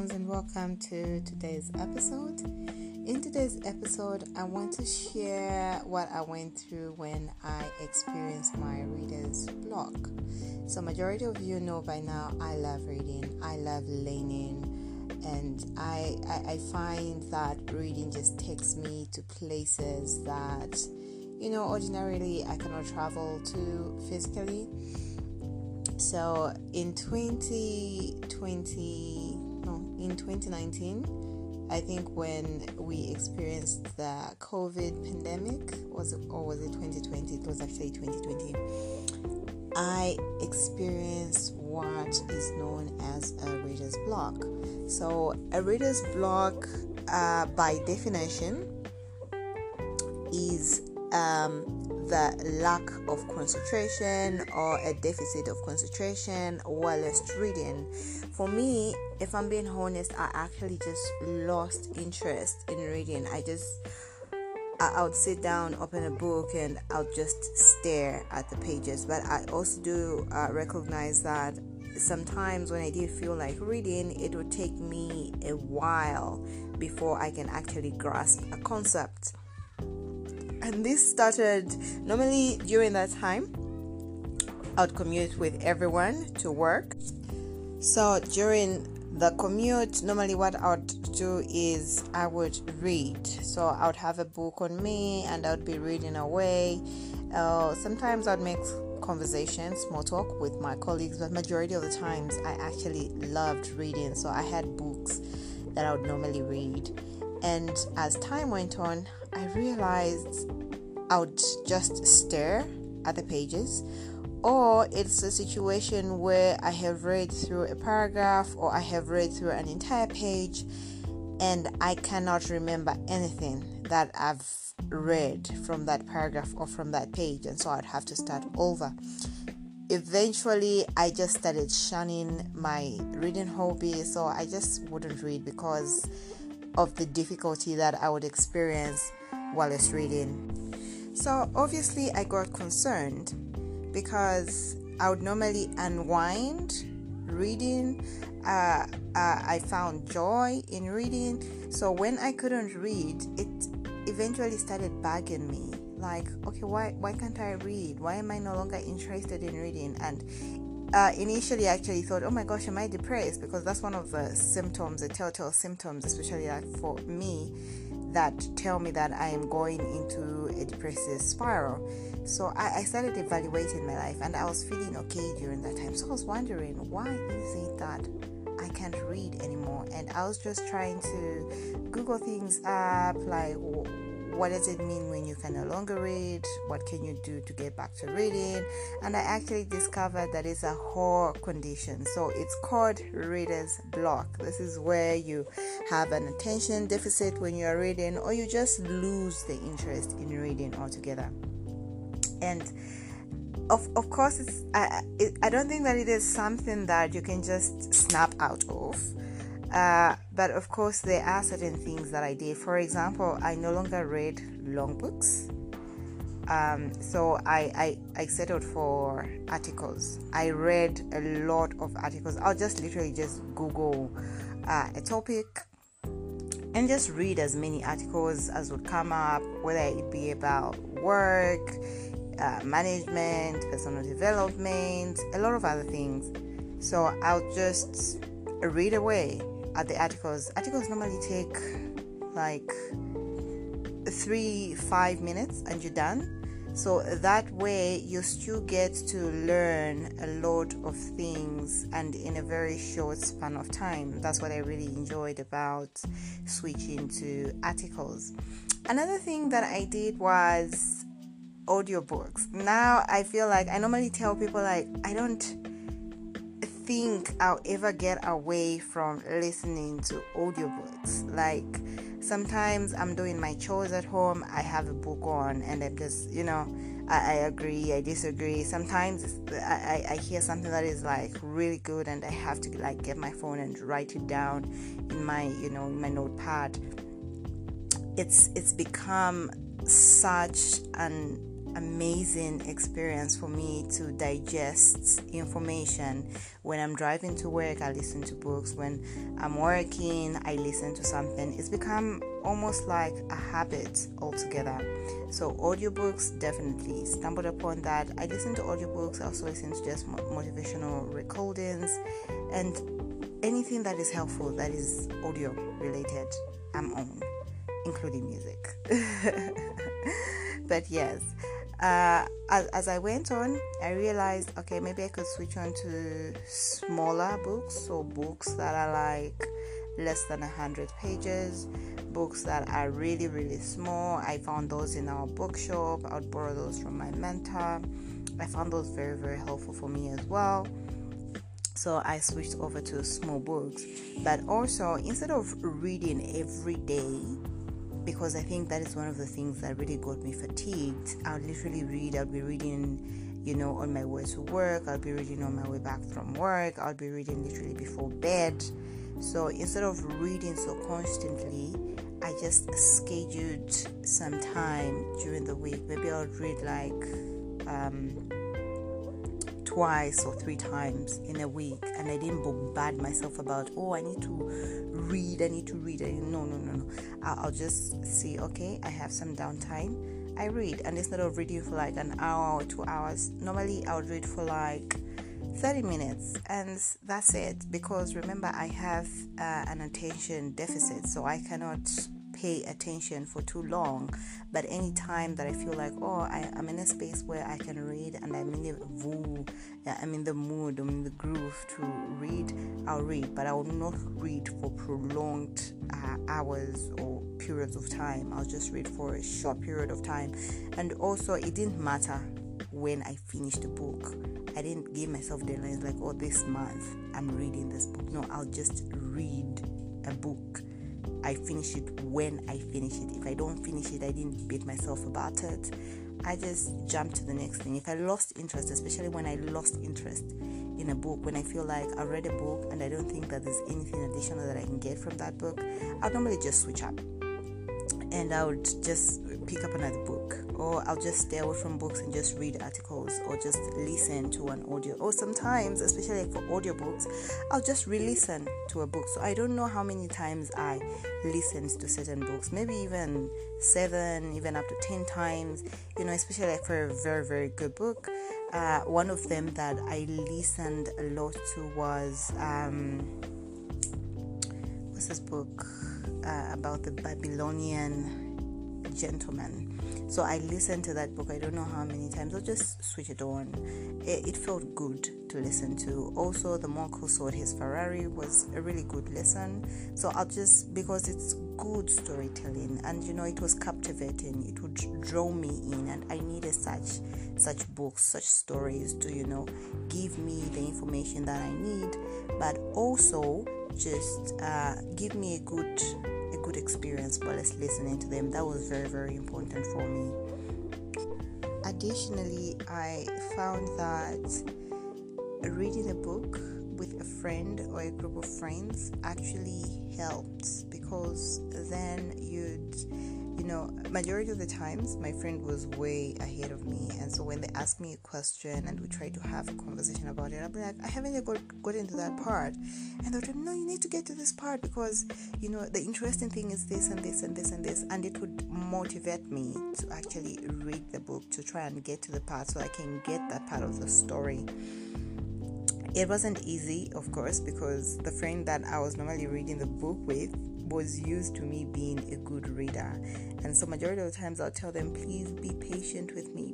Jones, and welcome to today's episode. In today's episode, I want to share what I went through when I experienced my reader's block. So, majority of you know by now, I love reading, I love learning, and I find that reading just takes me to places that, ordinarily I cannot travel to physically. So in 2019, I think when we experienced the COVID pandemic, was it 2020? It was actually 2020. I experienced what is known as a reader's block. So a reader's block, by definition, is the lack of concentration or a deficit of concentration whilst reading. For me, if I'm being honest, I actually just lost interest in reading. I would sit down, open a book, and I'll just stare at the pages. But I also do recognize that sometimes when I do feel like reading, it would take me a while before I can actually grasp a concept. And this started normally during that time. I would commute with everyone to work. So during the commute, normally what I would do is I would read. So I would have a book on me and I would be reading away. Sometimes I'd make conversation, small talk with my colleagues, but majority of the times I actually loved reading. So I had books that I would normally read. And as time went on, I realized I would just stare at the pages, or it's a situation where I have read through a paragraph or I have read through an entire page and I cannot remember anything that I've read from that paragraph or from that page, and so I'd have to start over. Eventually, I just started shunning my reading hobby, so I just wouldn't read because of the difficulty that I would experience while I was reading. So obviously I got concerned because I would normally unwind reading. I found joy in reading. So when I couldn't read, it eventually started bugging me. Like, okay, why can't I read? Why am I no longer interested in reading? And initially I actually thought, oh my gosh, am I depressed? Because that's one of the symptoms, the telltale symptoms, especially like for me, that tell me that I am going into a depressive spiral. So I started evaluating my life and I was feeling okay during that time. So I was wondering, why is it that I can't read anymore? And I was just trying to Google things up, like what does it mean when you can no longer read? What can you do to get back to reading? And I actually discovered that it's a whole condition. So it's called reader's block. This is where you have an attention deficit when you are reading, or you just lose the interest in reading altogether. And of course, I don't think that it is something that you can just snap out of. But of course, there are certain things that I did. For example, I no longer read long books. So I settled for articles. I read a lot of articles. I'll just literally just Google a topic and just read as many articles as would come up, whether it be about work, management, personal development, a lot of other things. So I'll just read away at the articles. Articles normally take like 3-5 minutes and you're done. So that way you still get to learn a lot of things and in a very short span of time. That's what I really enjoyed about switching to articles. Another thing that I did was audiobooks. Now I feel like I normally tell people, like, I don't think I'll ever get away from listening to audiobooks. Like, sometimes I'm doing my chores at home, I have a book on, and I'm just, I agree, I disagree. Sometimes I hear something that is like really good, and I have to like get my phone and write it down in my, in my notepad. It's become such an amazing experience for me to digest information. When I'm driving to work, I listen to books. When I'm working, I listen to something. It's become almost like a habit altogether. So audiobooks, definitely stumbled upon that. I listen to audiobooks. I also listen to just motivational recordings and anything that is helpful, that is audio related, I'm on, including music. But yes, as I went on, I realized, okay, maybe I could switch on to smaller books, so books that are like less than 100 pages, books that are really, really small. I found those in our bookshop. I would borrow those from my mentor. I found those very, very helpful for me as well. So I switched over to small books. But also, instead of reading every day, because I think that is one of the things that really got me fatigued, I would literally read. I'll be reading, on my way to work. I'll be reading on my way back from work. I'll be reading literally before bed. So instead of reading so constantly, I just scheduled some time during the week. Maybe I would read like twice or 3 times in a week, and I didn't bombard myself about, I need to read. No. I'll just see, okay, I have some downtime, I read. And instead of reading for like an hour or 2 hours, normally I would read for like 30 minutes, and that's it. Because remember, I have an attention deficit, so I cannot pay attention for too long. But any time that I feel like, I'm in a space where I can read, and I'm in the mood, I'm in the groove to read, I'll read. But I will not read for prolonged hours or periods of time. I'll just read for a short period of time. And also, it didn't matter when I finished the book. I didn't give myself deadlines like, this month I'm reading this book. No, I'll just read a book. I finish it when I finish it. If I don't finish it, I didn't beat myself about it. I just jump to the next thing. If I lost interest, especially when I lost interest in a book, when I feel like I read a book and I don't think that there's anything additional that I can get from that book, I'll normally just switch up. And I would just pick up another book, or I'll just stay away from books and just read articles, or just listen to an audio. Or sometimes, especially for audiobooks, I'll just re-listen to a book. So I don't know how many times I listened to certain books, maybe even 7, even up to 10 times, especially like for a very, very good book. One of them that I listened a lot to was what's this book about the Babylonian gentleman. So I listened to that book, I don't know how many times. I'll just switch it on. It felt good to listen to. Also, The Monk Who Sold His Ferrari was a really good listen. So I'll just, because it's good storytelling, and it was captivating, it would draw me in, and I needed such books, such stories to give me the information that I need, but also just give me a good experience while listening to them. That was very, very important for me. Additionally, I found that reading a book with a friend or a group of friends actually helped, because then majority of the times my friend was way ahead of me, and so when they asked me a question and we tried to have a conversation about it, I'll be like, I haven't got into that part, and they'll tell me, no, you need to get to this part, because the interesting thing is this and this and this and this, and it would motivate me to actually read the book, to try and get to the part so I can get that part of the story. It wasn't easy, of course, because the friend that I was normally reading the book with was used to me being a good reader, and so majority of the times I'll tell them, please be patient with me.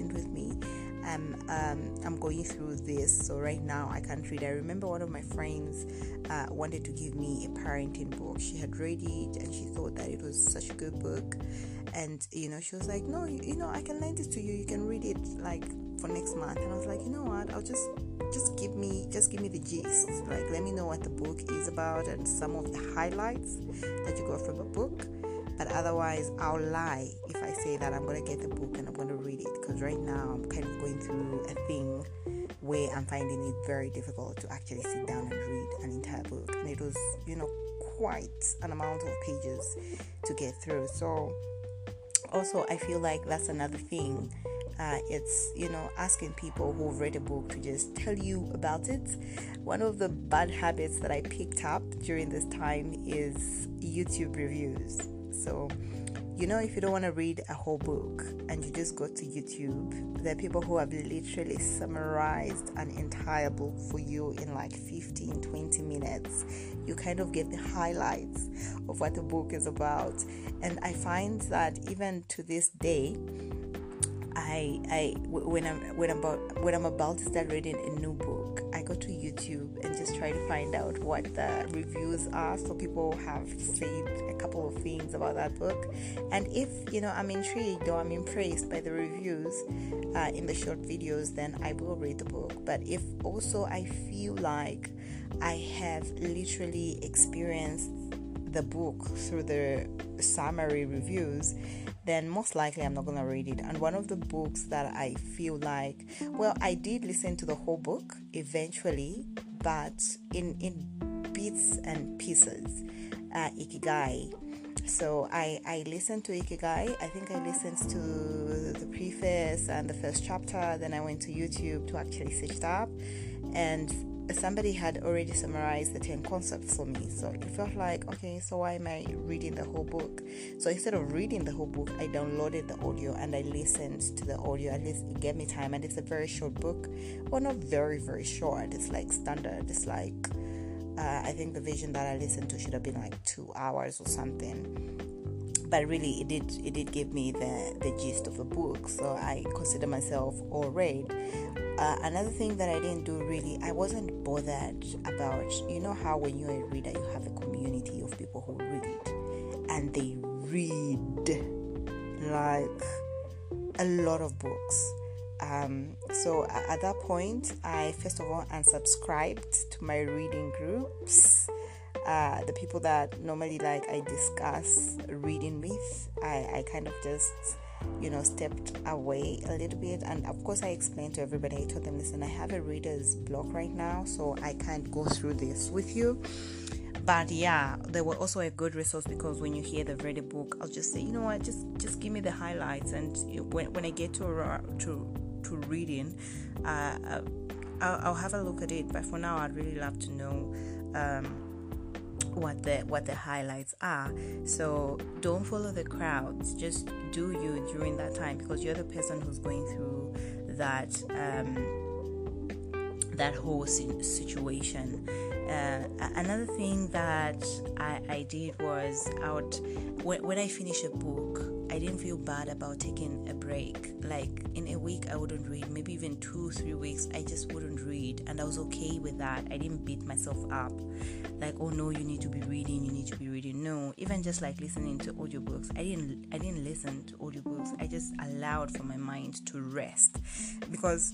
I'm going through this, so right now I can't read. I remember one of my friends wanted to give me a parenting book. She had read it and she thought that it was such a good book, and she was like, no, I can lend it to you, you can read it like for next month. And I was like, you know what, I'll just give me the gist, like let me know what the book is about and some of the highlights that you got from the book. But otherwise, I'll lie if I say that I'm going to get the book and I'm going to read it, because right now I'm kind of going through a thing where I'm finding it very difficult to actually sit down and read an entire book, and it was quite an amount of pages to get through. So also I feel like that's another thing It's, asking people who've read a book to just tell you about it. One of the bad habits that I picked up during this time is YouTube reviews. So, if you don't want to read a whole book and you just go to YouTube, there are people who have literally summarized an entire book for you in like 15-20 minutes. You kind of get the highlights of what the book is about. And I find that even to this day, when I'm about to start reading a new book, I go to YouTube and just try to find out what the reviews are, so people have said a couple of things about that book. And if I'm intrigued or I'm impressed by the reviews in the short videos, then I will read the book. But if also I feel like I have literally experienced the book through the summary reviews, then most likely I'm not going to read it. And one of the books that I feel like, I did listen to the whole book eventually, but in bits and pieces, Ikigai. So I listened to Ikigai. I think I listened to the preface and the first chapter. Then I went to YouTube to actually search it up, and somebody had already summarized the 10 concepts for me. So it felt like, okay, so why am I reading the whole book? So instead of reading the whole book, I downloaded the audio and I listened to the audio. At least it gave me time. And it's a very short book. Well, not very, very short. It's like standard. It's like, I think the version that I listened to should have been like 2 hours or something. But really, it did give me the gist of the book. So I consider myself all read. Another thing that I didn't do really, I wasn't bothered about, how when you're a reader, you have a community of people who read. And they read like a lot of books. So at that point, I first of all unsubscribed to my reading groups. The people that normally I discuss reading with, I kind of just stepped away a little bit. And of course I explained to everybody, I told them, listen, I have a reader's block right now, so I can't go through this with you. But yeah, they were also a good resource, because when you hear they've read a book, I'll just say, you know what, just give me the highlights, and when I get to reading, I'll have a look at it. But for now, I'd really love to know what the highlights are. So don't follow the crowds, just do you during that time, because you're the person who's going through that whole situation. Another thing that I did was, when I finish a book, I didn't feel bad about taking a break. Like in a week I wouldn't read, maybe even 2-3 weeks I just wouldn't read, and I was okay with that. I didn't beat myself up like, oh no, you need to be reading. No, even just like listening to audiobooks, I didn't listen to audiobooks. I just allowed for my mind to rest, because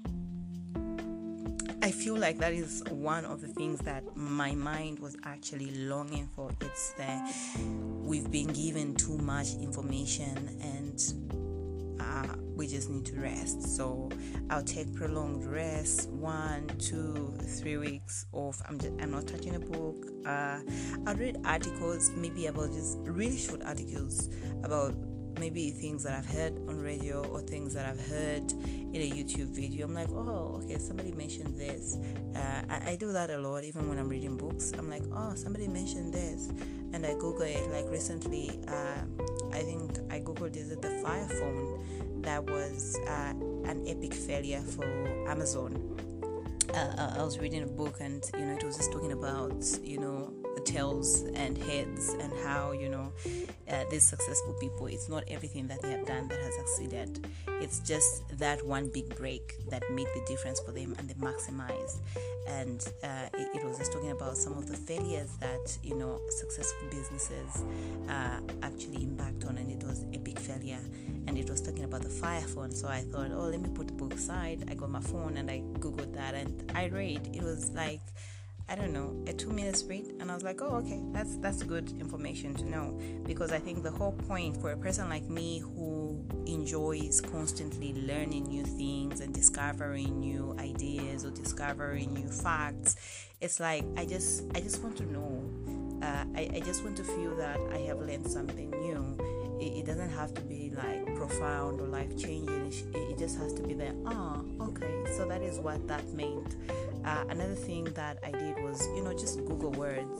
I feel like that is one of the things that my mind was actually longing for. It's that we've been given too much information, and we just need to rest. So I'll take prolonged rest, 1, 2, 3 weeks off. I'm not touching a book. I'll read articles, maybe about just really short articles about maybe things that I've heard on radio or things that I've heard in a YouTube video. I'm like, oh, okay, somebody mentioned this. I do that a lot, even when I'm reading books. I'm like, oh, somebody mentioned this, and I Google it. Like recently, I think I Googled, is it the Fire Phone that was an epic failure for Amazon. I was reading a book, and it was just talking about tails and heads, and how these successful people, it's not everything that they have done that has succeeded. It's just that one big break that made the difference for them, and they maximized. And it was just talking about some of the failures that successful businesses actually embarked on, and it was a big failure. And it was talking about the Fire Phone. So I thought, oh, let me put the book aside. I got my phone and I Googled that, and I read. It was like, I don't know, a 2-minute read, and I was like, oh, okay, that's good information to know. Because I think the whole point for a person like me who enjoys constantly learning new things and discovering new ideas or discovering new facts, it's like I just want to know. I just want to feel that I have learned something new. it doesn't have to be like profound or life changing. It just has to be there. Okay, so that is what that meant. Another thing that I did was, just Google words,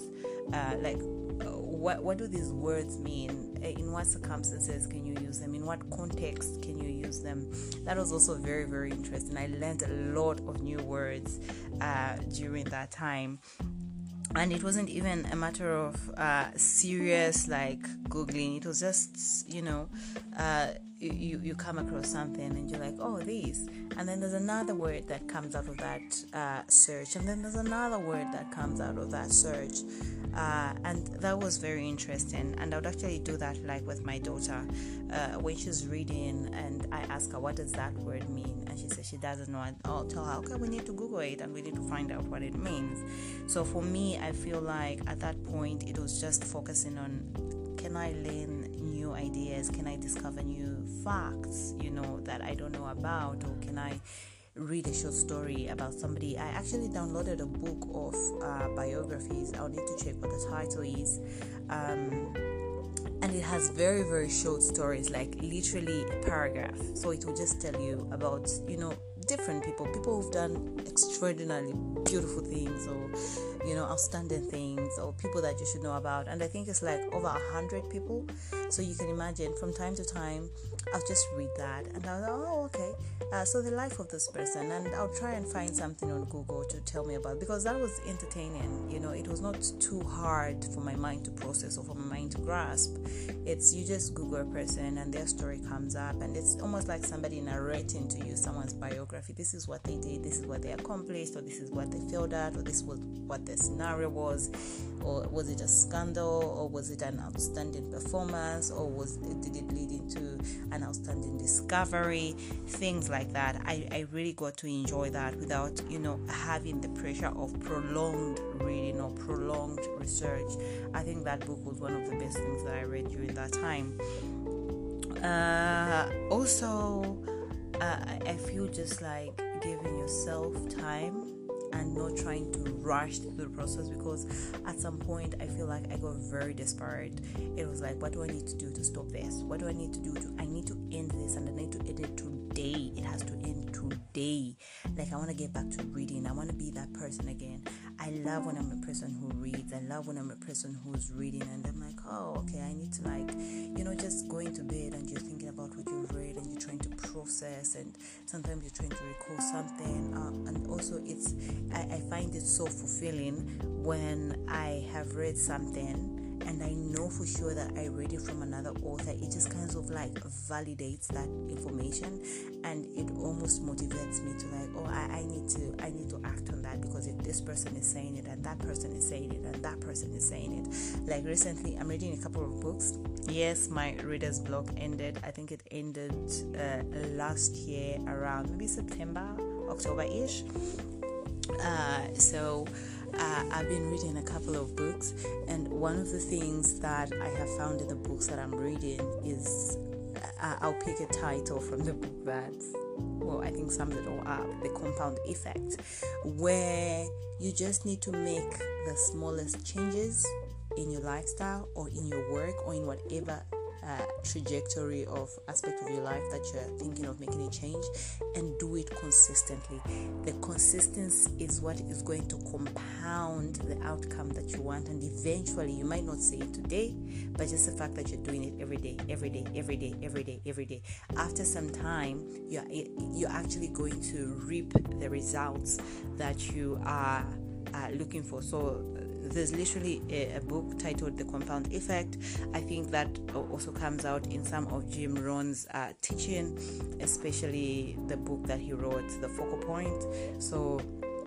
what do these words mean? In what circumstances can you use them? In what context can you use them? That was also very, very interesting. I learned a lot of new words during that time. And it wasn't even a matter of serious like Googling. It was just, you come across something and you're like, oh, this. And then there's another word that comes out of that search. And then there's another word that comes out of that search. And that was very interesting. And I would actually do that like with my daughter. When she's reading and I ask her, what does that word mean? And she says she doesn't know. I'll tell her, okay, we need to Google it and we need to find out what it means. So for me, I feel like at that point, it was just focusing on, can I learn new ideas? Can I discover new facts, that I don't know about? Or can I read a short story about somebody? I actually downloaded a book of biographies. I'll need to check what the title is. And it has very, very short stories, like literally a paragraph. So it will just tell you about, different people who've done extraordinarily beautiful things, or outstanding things, or people that you should know about. And I think it's like over 100 people. So you can imagine, from time to time I'll just read that and I'll go, oh, okay, so the life of this person, and I'll try and find something on Google to tell me about, because that was entertaining. It was not too hard for my mind to process or for my mind to grasp. It's, you just Google a person and their story comes up, and it's almost like somebody narrating to you someone's biography. This is what they did, this is what they accomplished, or this is what they failed at, or this was what the scenario was, or was it a scandal, or was it an outstanding performance, or did it lead into an outstanding discovery, things like that. I really got to enjoy that without having the pressure of prolonged reading or prolonged research. I think that book was one of the best things that I read during that time. Also, I feel just like giving yourself time and not trying to rush through the process, because at some point I feel like I got very desperate. It was like, what do I need to do to stop this? What do I need to do I need to end this, and I need to end it today. It has to end today. Like, I want to get back to reading. I want to be that person again. I love when I'm a person who reads. I love when I'm a person who's reading, and I'm like, oh, okay, I need to just going to bed and you're thinking about what you've read and you're trying to process, and sometimes you're trying to recall something. And also I find it so fulfilling when I have read something and I know for sure that I read it from another author. It just kind of like validates that information, and it almost motivates me to like, oh, I need to act on that, because if this person is saying it and that person is saying it and that person is saying it. Like recently, I'm reading a couple of books. Yes, my reader's block ended. I think it ended last year around maybe September, October-ish. So I've been reading a couple of books, and one of the things that I have found in the books that I'm reading is I'll pick a title from the book that, I think sums it all up: The Compound Effect, where you just need to make the smallest changes in your lifestyle or in your work or in whatever trajectory of aspect of your life that you're thinking of making a change, and do it consistently. The consistency is what is going to compound the outcome that you want, and eventually you might not see it today, but just the fact that you're doing it every day, after some time you're actually going to reap the results that you are looking for. So there's literally a book titled The Compound Effect. I think that also comes out in some of Jim Rohn's teaching, especially the book that he wrote, The Focal Point. So,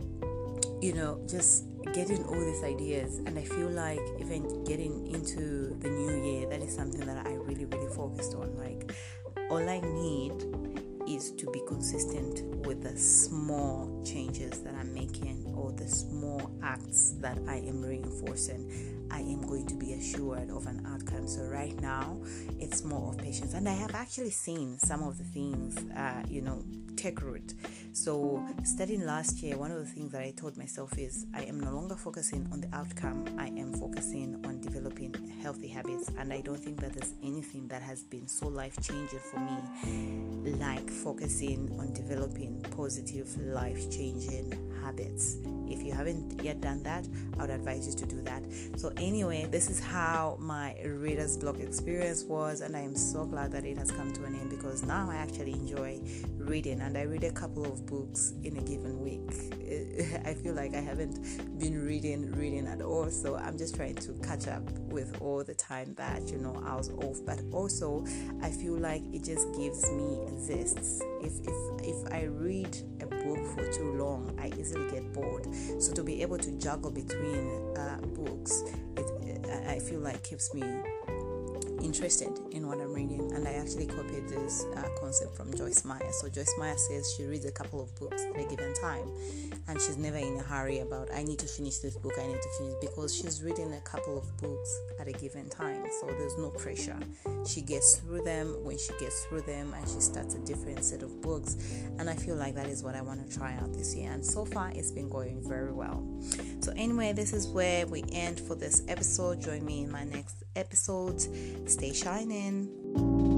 just getting all these ideas, and I feel like even getting into the new year, that is something that I really, really focused on. Like, all I need is to be consistent with the small changes that I'm making, or the small acts that I am reinforcing. I am going to be assured of an outcome. So right now, it's more of patience. And I have actually seen some of the things, take root. So starting last year, one of the things that I told myself is I am no longer focusing on the outcome. I am focusing on developing healthy habits, and I don't think that there's anything that has been so life-changing for me like focusing on developing positive life-changing habits. If you haven't yet done that, I would advise you to do that. So anyway, this is how my reader's block experience was, and I am so glad that it has come to an end, because now I actually enjoy reading, and I read a couple of books in a given week. I feel like I haven't been reading at all, so I'm just trying to catch up with all the time that I was off. But also I feel like it just gives me zest. If I read a book for too long, I easily get bored. So to be able to juggle between books, I feel like keeps me interested in what I'm reading. And I actually copied this concept from Joyce Meyer. So Joyce Meyer says she reads a couple of books at a given time, and she's never in a hurry about I need to finish this book, I need to finish, because she's reading a couple of books at a given time. So there's no pressure. She gets through them when she gets through them, and she starts a different set of books. And I feel like that is what I want to try out this year, and so far it's been going very well. So anyway, this is where we end for this episode. Join me in my next episode. Stay shining.